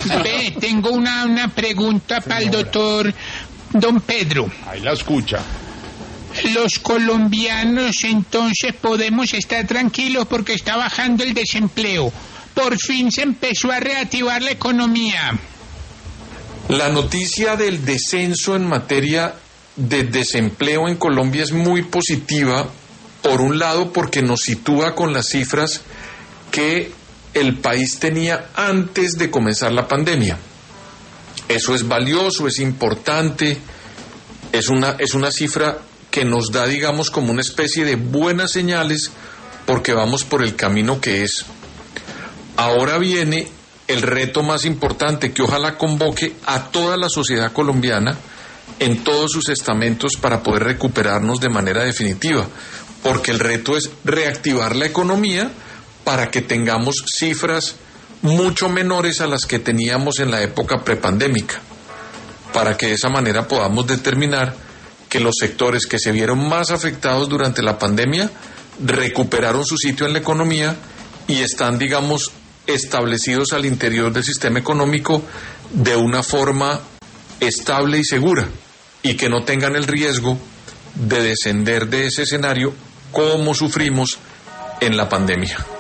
Ve, tengo una pregunta para el doctor Don Pedro. Ahí la escucha. Los colombianos entonces podemos estar tranquilos porque está bajando el desempleo. Por fin se empezó a reactivar la economía. La noticia del descenso en materia de desempleo en Colombia es muy positiva, por un lado porque nos sitúa con las cifras que el país tenía antes de comenzar la pandemia. Eso es valioso, es importante, es una cifra que nos da, digamos, como una especie de buenas señales porque vamos por el camino que es. Ahora viene el reto más importante que ojalá convoque a toda la sociedad colombiana en todos sus estamentos para poder recuperarnos de manera definitiva, porque el reto es reactivar la economía para que tengamos cifras mucho menores a las que teníamos en la época prepandémica, para que de esa manera podamos determinar que los sectores que se vieron más afectados durante la pandemia recuperaron su sitio en la economía y están, digamos, establecidos al interior del sistema económico de una forma estable y segura, y que no tengan el riesgo de descender de ese escenario como sufrimos en la pandemia.